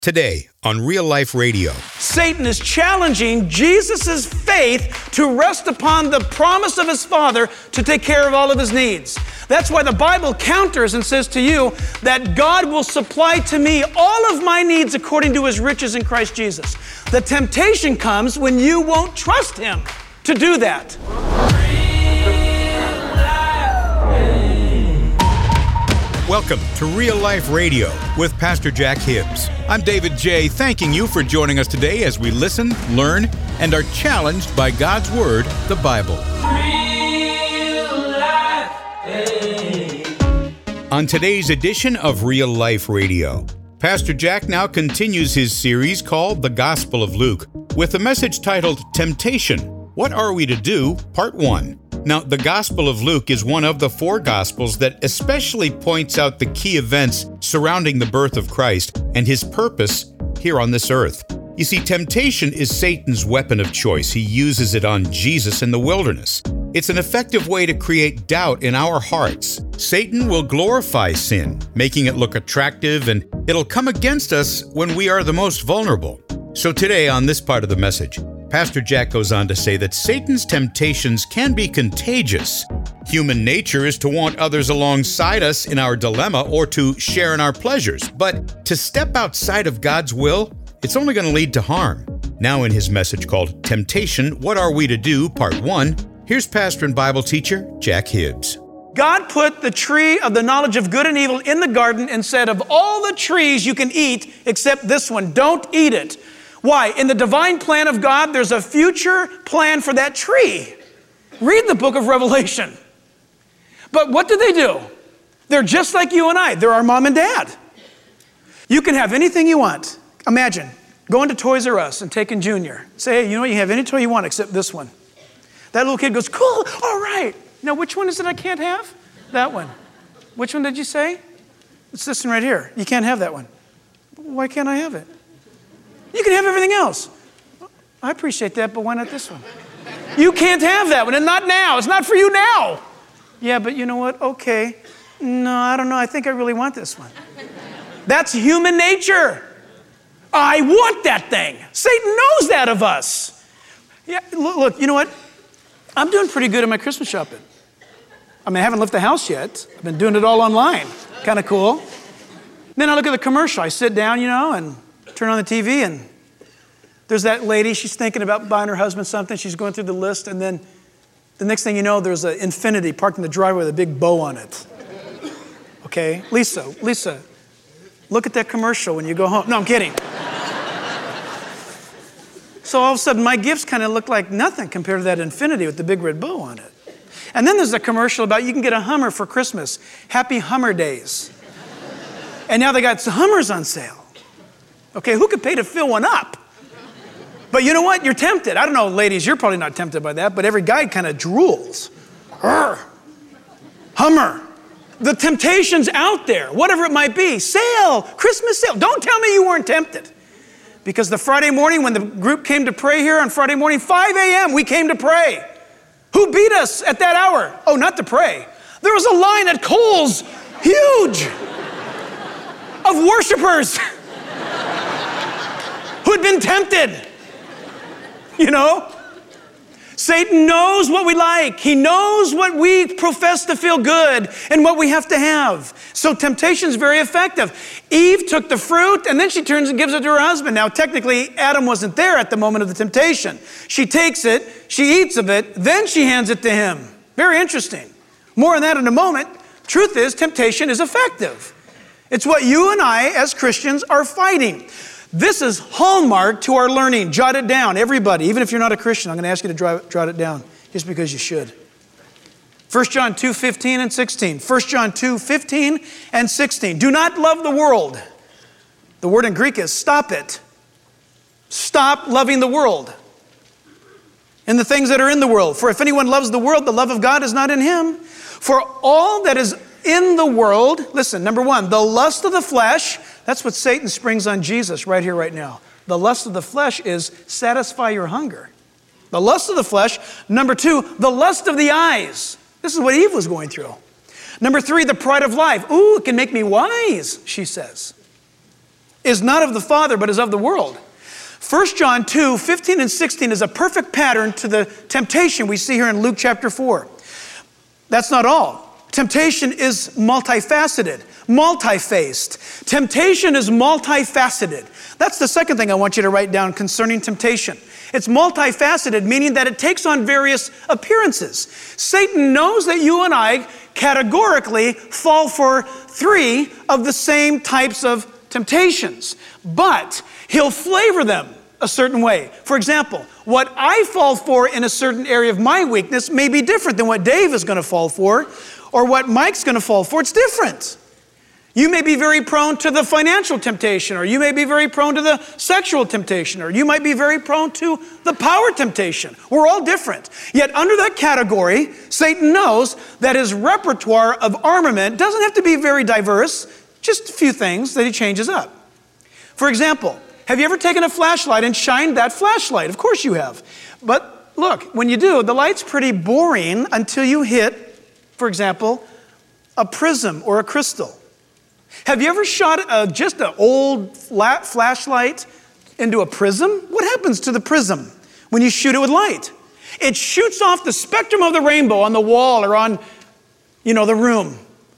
Today on Real Life Radio. Satan is challenging Jesus' faith to rest upon the promise of his Father to take care of all of his needs. That's why the Bible counters and says to you that God will supply to me all of my needs according to his riches in Christ Jesus. The temptation comes when you won't trust him to do that. Welcome to Real Life Radio with Pastor Jack Hibbs. I'm David J., thanking you for joining us today as we listen, learn, and are challenged by God's Word, the Bible. Real Life. Hey. On today's edition of Real Life Radio, Pastor Jack now continues his series called The Gospel of Luke with a message titled Temptation. What Are We to Do? Part 1. Now, the Gospel of Luke is one of the four Gospels that especially points out the key events surrounding the birth of Christ and his purpose here on this earth. You see, temptation is Satan's weapon of choice. He uses it on Jesus in the wilderness. It's an effective way to create doubt in our hearts. Satan will glorify sin, making it look attractive, and it'll come against us when we are the most vulnerable. So today, on this part of the message, Pastor Jack goes on to say that Satan's temptations can be contagious. Human nature is to want others alongside us in our dilemma or to share in our pleasures. But to step outside of God's will, it's only going to lead to harm. Now in his message called Temptation, What Are We to Do? Part 1, here's pastor and Bible teacher Jack Hibbs. God put the tree of the knowledge of good and evil in the garden and said, of all the trees you can eat except this one, don't eat it. Why? In the divine plan of God, there's a future plan for that tree. Read the book of Revelation. But what do? They're just like you and I. They're our mom and dad. You can have anything you want. Imagine going to Toys R Us and taking Junior. Say, hey, you know what? You have any toy you want except this one. That little kid goes, cool, all right. Now, which one is it I can't have? That one. Which one did you say? It's this one right here. You can't have that one. Why can't I have it? You can have everything else. I appreciate that, but why not this one? You can't have that one, and not now. It's not for you now. Yeah, but you know what? Okay. No, I don't know. I think I really want this one. That's human nature. I want that thing. Satan knows that of us. Yeah, look, you know what? I'm doing pretty good at my Christmas shopping. I mean, I haven't left the house yet. I've been doing it all online. Kind of cool. Then I look at the commercial. I sit down, and turn on the TV, and there's that lady. She's thinking about buying her husband something. She's going through the list, and then the next thing you know, there's an Infiniti parked in the driveway with a big bow on it. Okay, Lisa, look at that commercial when you go home. No, I'm kidding. So all of a sudden, my gifts kind of look like nothing compared to that Infiniti with the big red bow on it. And then there's a commercial about you can get a Hummer for Christmas. Happy Hummer Days. And now they got some Hummers on sale. Okay, who could pay to fill one up? But you know what? You're tempted. I don't know, ladies, you're probably not tempted by that, but every guy kind of drools. Hummer. The temptation's out there, whatever it might be. Sale, Christmas sale. Don't tell me you weren't tempted. Because the Friday morning when the group came to pray here on Friday morning, 5 a.m., we came to pray. Who beat us at that hour? Oh, not to pray. There was a line at Kohl's, huge, of worshipers who had been tempted. Satan knows what we like. He knows what we profess to feel good and what we have to have. So temptation is very effective. Eve took the fruit and then she turns and gives it to her husband. Now, technically, Adam wasn't there at the moment of the temptation. She takes it, she eats of it, then she hands it to him. Very interesting. More on that in a moment. Truth is, temptation is effective. It's what you and I, as Christians, are fighting. This is hallmark to our learning. Jot it down, everybody. Even if you're not a Christian, I'm going to ask you to jot it down, just because you should. 1 John 2:15 and 16. 1 John 2:15 and 16. Do not love the world. The word in Greek is stop it. Stop loving the world and the things that are in the world. For if anyone loves the world, the love of God is not in him. For all that is in the world, listen, number one, the lust of the flesh. That's what Satan springs on Jesus right here, right now. The lust of the flesh is satisfy your hunger. The lust of the flesh. Number two, the lust of the eyes. This is what Eve was going through. Number three, the pride of life. Ooh, it can make me wise, she says. is not of the Father, but is of the world. 1 John 2, 15 and 16 is a perfect pattern to the temptation we see here in Luke chapter 4. That's not all. Temptation is multifaceted, multi-faced. Temptation is multifaceted. That's the second thing I want you to write down concerning temptation. It's multifaceted, meaning that it takes on various appearances. Satan knows that you and I categorically fall for 3 of the same types of temptations, but he'll flavor them a certain way. For example, what I fall for in a certain area of my weakness may be different than what Dave is going to fall for, or what Mike's going to fall for. It's different. You may be very prone to the financial temptation, or you may be very prone to the sexual temptation, or you might be very prone to the power temptation. We're all different. Yet under that category, Satan knows that his repertoire of armament doesn't have to be very diverse, just a few things that he changes up. For example, have you ever taken a flashlight and shined that flashlight? Of course you have. But look, when you do, the light's pretty boring until you hit, for example, a prism or a crystal. Have you ever shot just an old flat flashlight into a prism? What happens to the prism when you shoot it with light? It shoots off the spectrum of the rainbow on the wall or on, the room.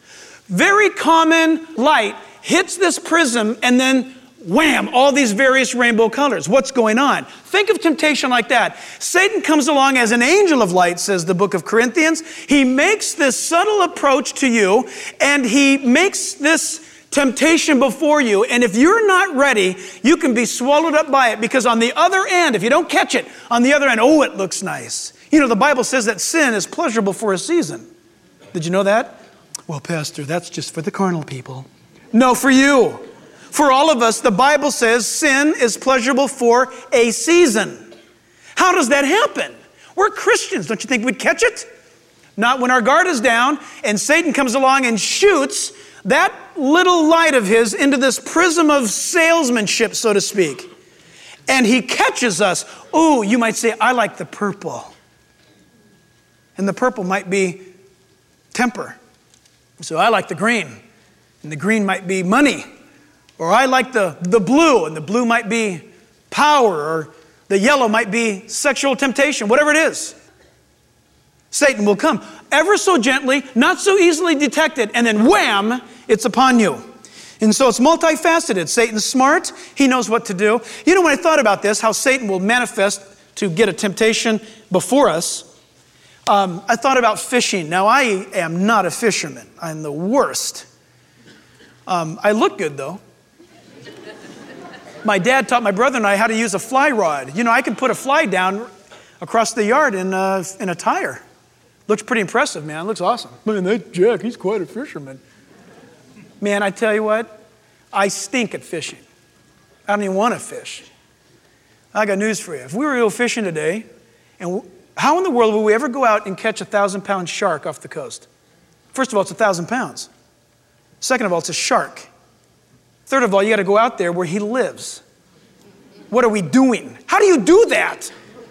Very common light hits this prism and then wham, all these various rainbow colors. What's going on? Think of temptation like that. Satan comes along as an angel of light, says the book of Corinthians. He makes this subtle approach to you, and he makes this temptation before you. And if you're not ready, you can be swallowed up by it, because on the other end, if you don't catch it, on the other end, oh, it looks nice. The Bible says that sin is pleasurable for a season. Did you know that? Well, Pastor, that's just for the carnal people. No, for you. For all of us, the Bible says sin is pleasurable for a season. How does that happen? We're Christians. Don't you think we'd catch it? Not when our guard is down and Satan comes along and shoots that little light of his into this prism of salesmanship, so to speak. And he catches us. Ooh, you might say, I like the purple. And the purple might be temper. So I like the green. And the green might be money. Or I like the blue, and the blue might be power, or the yellow might be sexual temptation, whatever it is. Satan will come ever so gently, not so easily detected, and then wham, it's upon you. And so it's multifaceted. Satan's smart. He knows what to do. When I thought about this, how Satan will manifest to get a temptation before us, I thought about fishing. Now, I am not a fisherman. I'm the worst. I look good, though. My dad taught my brother and I how to use a fly rod. I could put a fly down across the yard in a tire. Looks pretty impressive, man. Looks awesome. Man, that Jack, he's quite a fisherman. Man, I tell you what, I stink at fishing. I don't even want to fish. I got news for you. If we were to go fishing today, and how in the world will we ever go out and catch a 1,000-pound shark off the coast? First of all, it's 1,000 pounds. Second of all, it's a shark. Third of all, you got to go out there where he lives. What are we doing? How do you do that?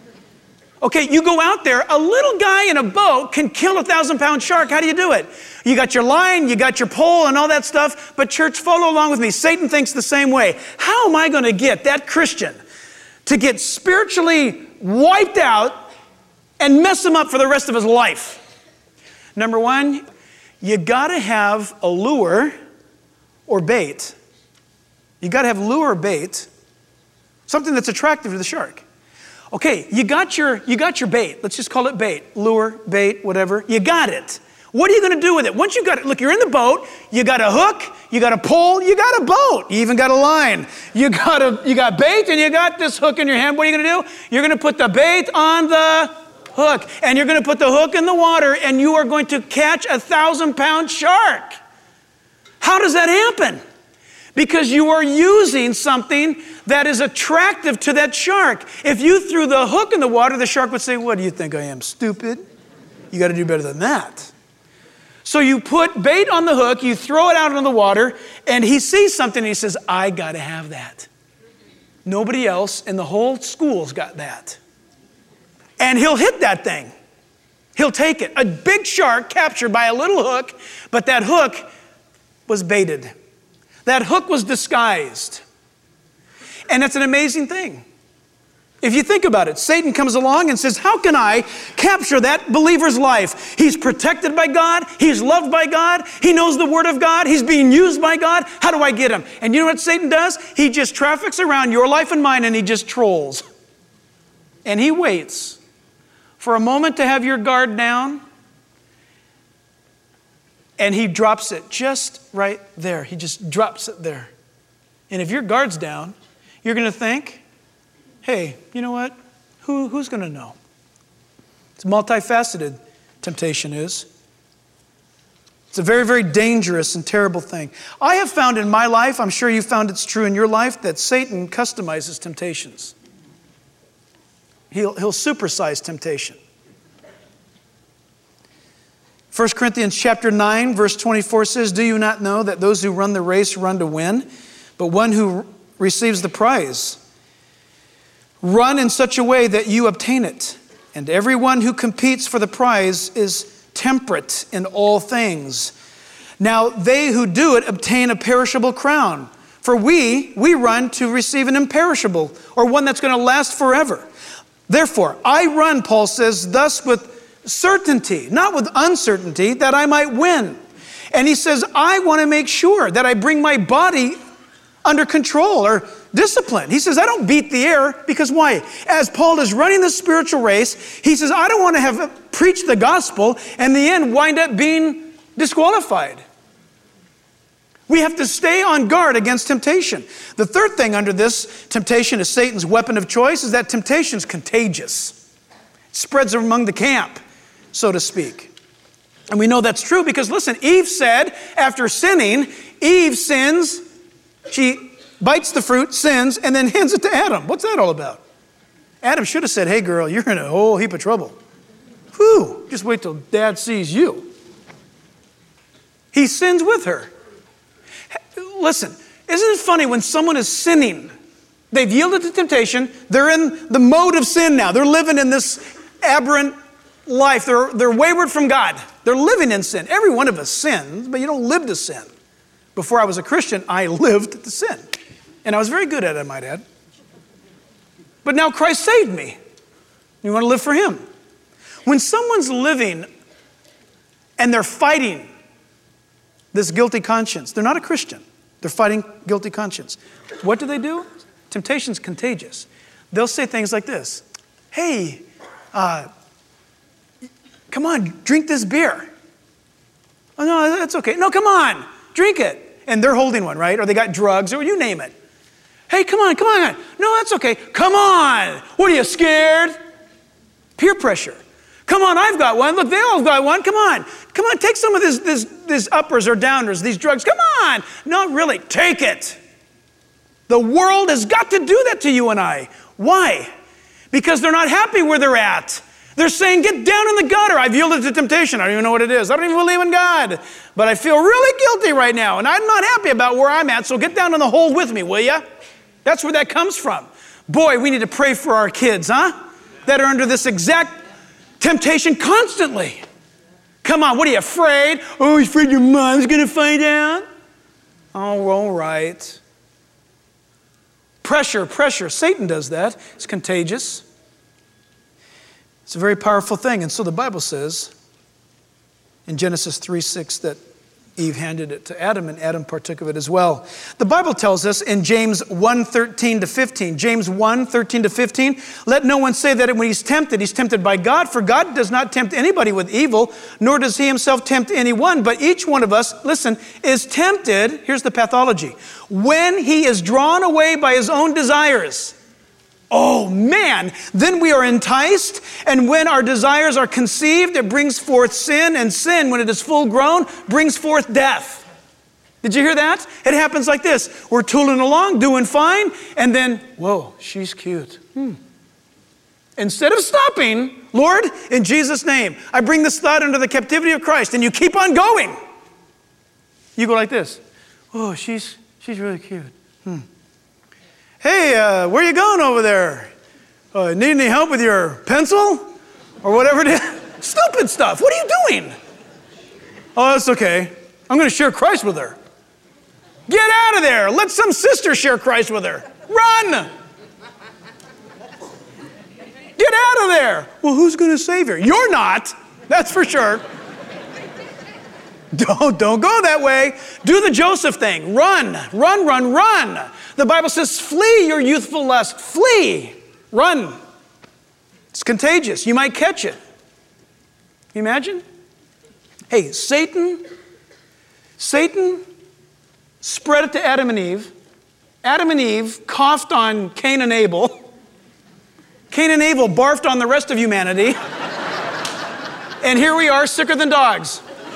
Okay, you go out there, a little guy in a boat can kill a 1,000-pound shark. How do you do it? You got your line, you got your pole and all that stuff, but church, follow along with me. Satan thinks the same way. How am I going to get that Christian to get spiritually wiped out and mess him up for the rest of his life? Number one, you got to have a lure or bait. You got to have lure or bait, something that's attractive to the shark. Okay, you got your bait. Let's just call it bait. Lure, bait, whatever. You got it. What are you going to do with it? Once you got it, look, you're in the boat. You got a hook. You got a pole. You got a boat. You even got a line. You got bait, and you got this hook in your hand. What are you going to do? You're going to put the bait on the hook, and you're going to put the hook in the water, and you are going to catch a 1,000-pound shark. How does that happen? Because you are using something that is attractive to that shark. If you threw the hook in the water, the shark would say, what do you think I am, stupid? You got to do better than that. So you put bait on the hook, you throw it out into the water, and he sees something and he says, I got to have that. Nobody else in the whole school's got that. And he'll hit that thing. He'll take it. A big shark captured by a little hook, but that hook was baited. That hook was disguised. And that's an amazing thing. If you think about it, Satan comes along and says, how can I capture that believer's life? He's protected by God. He's loved by God. He knows the Word of God. He's being used by God. How do I get him? And you know what Satan does? He just traffics around your life and mine, and he just trolls. And he waits for a moment to have your guard down, and he drops it just right there. He just drops it there. And if your guard's down, you're going to think, hey, you know what? Who's going to know? It's multifaceted, temptation is. It's a very, very dangerous and terrible thing. I have found in my life, I'm sure you found it's true in your life, that Satan customizes temptations. He'll supersize temptation. 1 Corinthians chapter 9, verse 24 says, do you not know that those who run the race run to win, but one who receives the prize? Run in such a way that you obtain it. And everyone who competes for the prize is temperate in all things. Now they who do it obtain a perishable crown. For we run to receive an imperishable, or one that's going to last forever. Therefore, I run, Paul says, thus with certainty, not with uncertainty, that I might win. And he says, I want to make sure that I bring my body under control or discipline. He says, I don't beat the air, because why? As Paul is running the spiritual race, he says, I don't want to have preached the gospel and in the end wind up being disqualified. We have to stay on guard against temptation. The third thing under this temptation is Satan's weapon of choice, is that temptation is contagious. It spreads among the camp, so to speak. And we know that's true because, listen, Eve said, after sinning, Eve sins, she bites the fruit, sins, and then hands it to Adam. What's that all about? Adam should have said, hey girl, you're in a whole heap of trouble. Whew, just wait till Dad sees you. He sins with her. Listen, isn't it funny when someone is sinning, they've yielded to temptation, they're in the mode of sin now, they're living in this aberrant life, they're wayward from God, they're living in sin. Every one of us sins, but you don't live to sin. Before I was a Christian, I lived to sin. And I was very good at it, I might add. But now Christ saved me. You want to live for Him. When someone's living and they're fighting this guilty conscience, they're not a Christian. They're fighting guilty conscience. What do? Temptation's contagious. They'll say things like this. Hey, come on, drink this beer. Oh, no, that's okay. No, come on, drink it. And they're holding one, right? Or they got drugs, or you name it. Hey, come on. No, that's okay. Come on. What are you, scared? Peer pressure. Come on, I've got one. Look, they all have got one. Come on, take some of these uppers or downers, these drugs. Come on. No, really, take it. The world has got to do that to you and I. Why? Because they're not happy where they're at. They're saying, get down in the gutter. I've yielded to temptation. I don't even know what it is. I don't even believe in God. But I feel really guilty right now, and I'm not happy about where I'm at, so get down in the hole with me, will you? That's where that comes from. Boy, we need to pray for our kids, huh? That are under this exact temptation constantly. Come on, what are you, afraid? Oh, you're afraid your mom's going to find out? Oh, all right. Pressure. Satan does that. It's contagious. It's a very powerful thing. And so the Bible says in Genesis 3:6 that Eve handed it to Adam, and Adam partook of it as well. The Bible tells us in James 1:13-15, James 1:13-15, let no one say that when he's tempted by God, for God does not tempt anybody with evil, nor does he himself tempt anyone, but each one of us, listen, is tempted, here's the pathology, when he is drawn away by his own desires. Oh man, then we are enticed, and when our desires are conceived, it brings forth sin, and sin, when it is full grown, brings forth death. Did you hear that? It happens like this. We're tooling along, doing fine, and then, whoa, she's cute. Instead of stopping, Lord, in Jesus' name, I bring this thought under the captivity of Christ, and you keep on going. You go like this. Oh, she's really cute. Hey, where are you going over there? Need any help with your pencil? Or whatever it is. Stupid stuff. What are you doing? Oh, that's okay. I'm going to share Christ with her. Get out of there. Let some sister share Christ with her. Run! Get out of there. Well, who's going to save her? You're not. That's for sure. Don't go that way. Do the Joseph thing. Run, run, run, run. The Bible says, flee your youthful lust. Flee. Run. It's contagious. You might catch it. Can you imagine? Hey, Satan spread it to Adam and Eve. Adam and Eve coughed on Cain and Abel. Cain and Abel barfed on the rest of humanity. And here we are, sicker than dogs.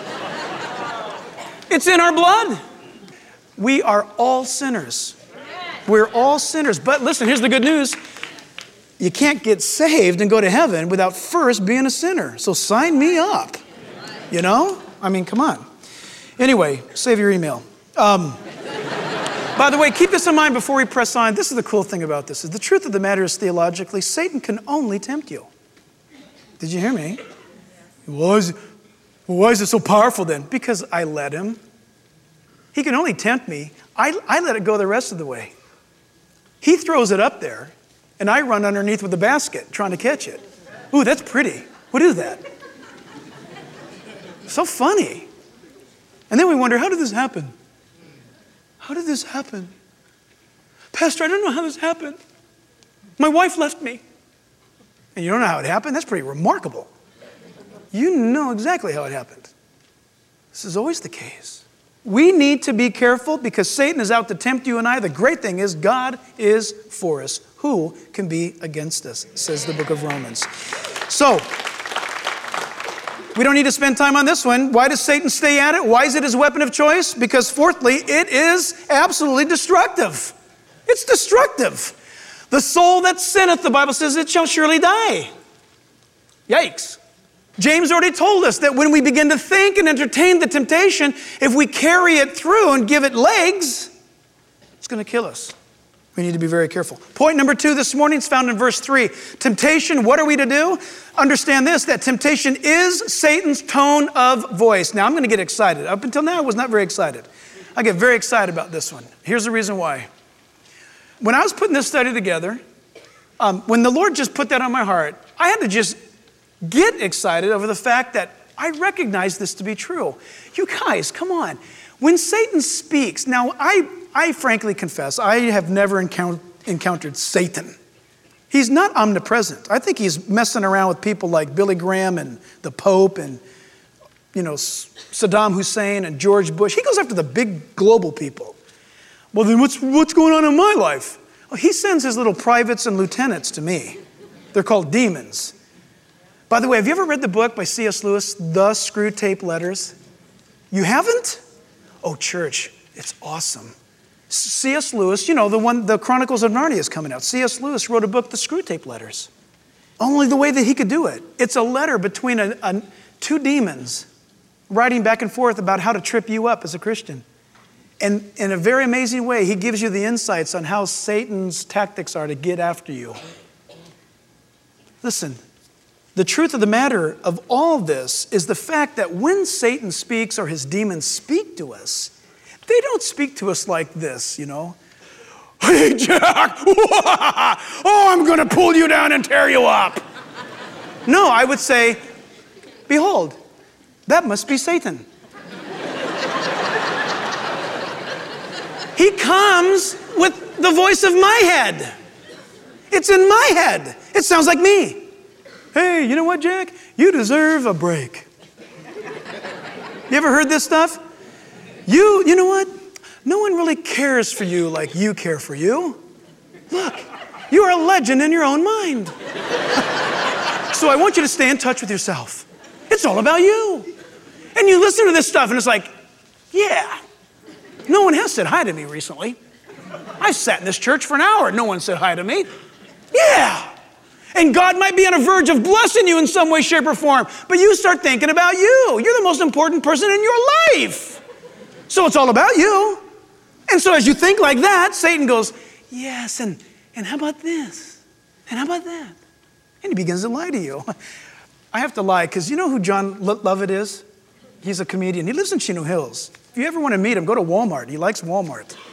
It's in our blood. We are all sinners. We're all sinners. But listen, here's the good news. You can't get saved and go to heaven without first being a sinner. So sign me up. You know? I mean, come on. Anyway, save your email. By the way, keep this in mind before we press on. This is the cool thing about this. Is the truth of the matter is theologically, Satan can only tempt you. Did you hear me? Why is it so powerful then? Because I let him. He can only tempt me. I let it go the rest of the way. He throws it up there, and I run underneath with the basket trying to catch it. Ooh, that's pretty. What is that? So funny. And then we wonder, how did this happen? How did this happen? Pastor, I don't know how this happened. My wife left me. And you don't know how it happened? That's pretty remarkable. You know exactly how it happened. This is always the case. We need to be careful because Satan is out to tempt you and I. The great thing is God is for us. Who can be against us, says the book of Romans. So, we don't need to spend time on this one. Why does Satan stay at it? Why is it his weapon of choice? Because fourthly, it is absolutely destructive. It's destructive. The soul that sinneth, the Bible says, it shall surely die. Yikes. James already told us that when we begin to think and entertain the temptation, if we carry it through and give it legs, it's going to kill us. We need to be very careful. Point number 2 this morning is found in verse 3. Temptation, what are we to do? Understand this, that temptation is Satan's tone of voice. Now, I'm going to get excited. Up until now, I was not very excited. I get very excited about this one. Here's the reason why. When I was putting this study together, when the Lord just put that on my heart, I had to just get excited over the fact that I recognize this to be true. You guys, come on. When Satan speaks, now I frankly confess, I have never encountered Satan. He's not omnipresent. I think he's messing around with people like Billy Graham and the Pope and, Saddam Hussein and George Bush. He goes after the big global people. Well, then what's going on in my life? Well, he sends his little privates and lieutenants to me. They're called demons. By the way, have you ever read the book by C.S. Lewis, The Screwtape Letters? You haven't? Oh, church, it's awesome. C.S. Lewis, the Chronicles of Narnia is coming out. C.S. Lewis wrote a book, The Screwtape Letters. Only the way that he could do it. It's a letter between two demons writing back and forth about how to trip you up as a Christian. And in a very amazing way, he gives you the insights on how Satan's tactics are to get after you. Listen, the truth of the matter of all this is the fact that when Satan speaks or his demons speak to us, they don't speak to us like this, Hey, Jack! Oh, I'm going to pull you down and tear you up. No, I would say, behold, that must be Satan. He comes with the voice of my head. It's in my head. It sounds like me. Hey, you know what, Jack? You deserve a break. You ever heard this stuff? You know what? No one really cares for you like you care for you. Look, you are a legend in your own mind. So I want you to stay in touch with yourself. It's all about you. And you listen to this stuff and it's like, yeah. No one has said hi to me recently. I sat in this church for an hour. No one said hi to me. Yeah. And God might be on a verge of blessing you in some way, shape, or form. But you start thinking about you. You're the most important person in your life. So it's all about you. And so as you think like that, Satan goes, yes, and how about this? And how about that? And he begins to lie to you. I have to lie, because you know who John Lovett is? He's a comedian. He lives in Chino Hills. If you ever want to meet him, go to Walmart. He likes Walmart.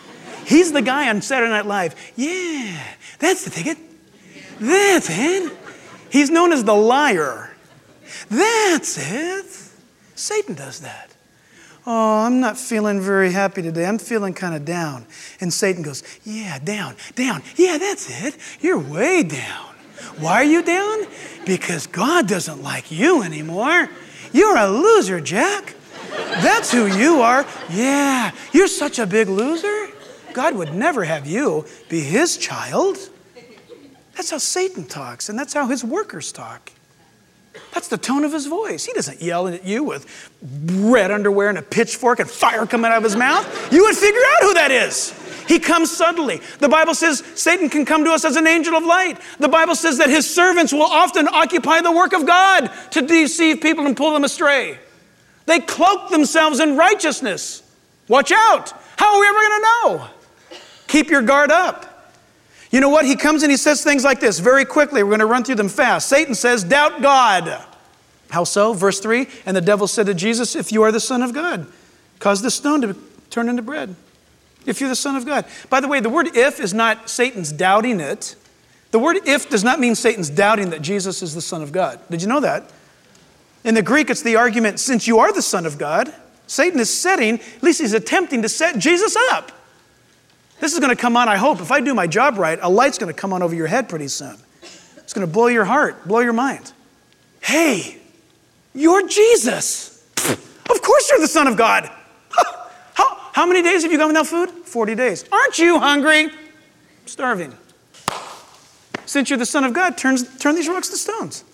He's the guy on Saturday Night Live. Yeah, that's the ticket. That's it. He's known as the liar. That's it. Satan does that. Oh, I'm not feeling very happy today. I'm feeling kind of down. And Satan goes, yeah, down. Yeah, that's it. You're way down. Why are you down? Because God doesn't like you anymore. You're a loser, Jack. That's who you are. Yeah, you're such a big loser. God would never have you be his child. That's how Satan talks, and that's how his workers talk. That's the tone of his voice. He doesn't yell at you with red underwear and a pitchfork and fire coming out of his mouth. You would figure out who that is. He comes subtly. The Bible says Satan can come to us as an angel of light. The Bible says that his servants will often occupy the work of God to deceive people and pull them astray. They cloak themselves in righteousness. Watch out. How are we ever going to know? Keep your guard up. You know what? He comes and he says things like this very quickly. We're going to run through them fast. Satan says, doubt God. How so? Verse 3, and the devil said to Jesus, if you are the Son of God, cause this stone to turn into bread. If you're the Son of God. By the way, the word if is not Satan's doubting it. The word if does not mean Satan's doubting that Jesus is the Son of God. Did you know that? In the Greek, it's the argument, since you are the Son of God, Satan is setting, at least he's attempting to set Jesus up. This is going to come on, I hope. If I do my job right, a light's going to come on over your head pretty soon. It's going to blow your heart, blow your mind. Hey, you're Jesus. Of course you're the Son of God. How many days have you gone without food? 40 days. Aren't you hungry? Starving. Since you're the Son of God, turn these rocks to stones.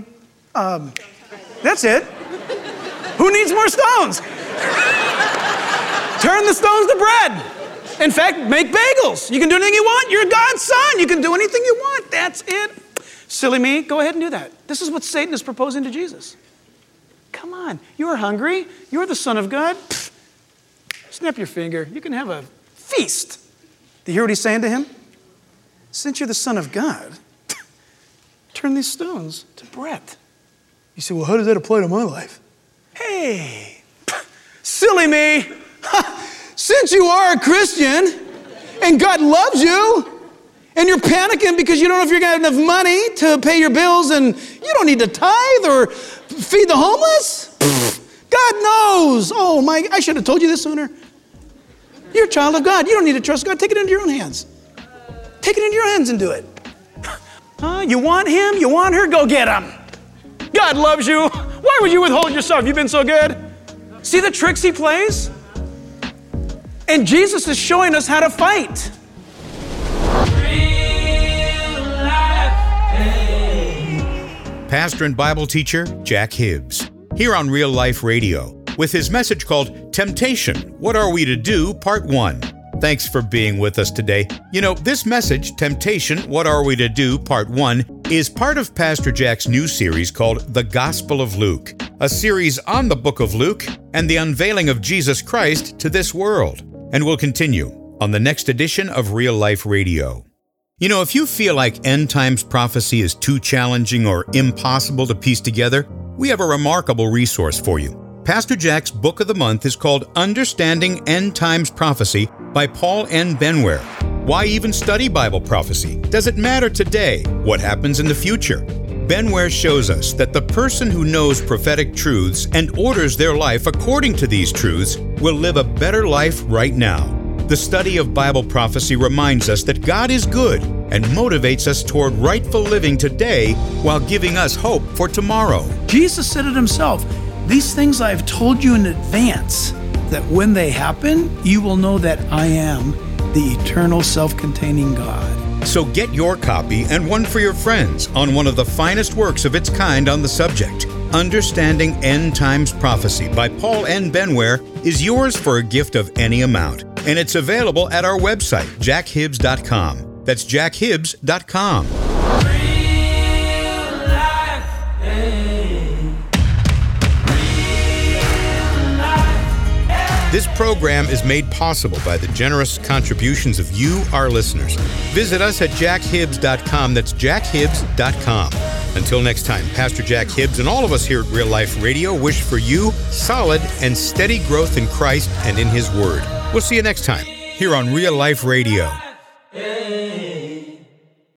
That's it. Who needs more stones? Turn the stones to bread. In fact, make bagels. You can do anything you want. You're God's son. You can do anything you want. That's it. Silly me, go ahead and do that. This is what Satan is proposing to Jesus. Come on, you're hungry. You're the Son of God. Pfft. Snap your finger. You can have a feast. Do you hear what he's saying to him? Since you're the Son of God, turn these stones to bread. You say, well, how does that apply to my life? Hey, silly me. Since you are a Christian and God loves you and you're panicking because you don't know if you're going to have enough money to pay your bills and you don't need to tithe or feed the homeless, God knows. Oh my, I should have told you this sooner. You're a child of God. You don't need to trust God. Take it into your own hands. Take it into your hands and do it. You want him? You want her? Go get him. God loves you. Why would you withhold yourself? You've been so good. See the tricks he plays? And Jesus is showing us how to fight. Pastor and Bible teacher Jack Hibbs, here on Real Life Radio, with his message called Temptation, What Are We to Do? Part 1. Thanks for being with us today. You know, this message, Temptation, What Are We to Do? Part 1, is part of Pastor Jack's new series called The Gospel of Luke, a series on the book of Luke and the unveiling of Jesus Christ to this world. And will continue on the next edition of Real Life Radio. You know, if you feel like end times prophecy is too challenging or impossible to piece together, we have a remarkable resource for you. Pastor Jack's book of the month is called Understanding End Times Prophecy by Paul N. Benware. Why even study Bible prophecy? Does it matter today? What happens in the future? Benware shows us that the person who knows prophetic truths and orders their life according to these truths will live a better life right now. The study of Bible prophecy reminds us that God is good and motivates us toward rightful living today while giving us hope for tomorrow. Jesus said it himself. These things I've told you in advance, that when they happen, you will know that I am the eternal self-containing God. So get your copy and one for your friends on one of the finest works of its kind on the subject. Understanding End Times Prophecy by Paul N. Benware is yours for a gift of any amount. And it's available at our website, jackhibbs.com. That's jackhibbs.com. This program is made possible by the generous contributions of you, our listeners. Visit us at jackhibbs.com. That's jackhibbs.com. Until next time, Pastor Jack Hibbs and all of us here at Real Life Radio wish for you solid and steady growth in Christ and in His Word. We'll see you next time here on Real Life Radio.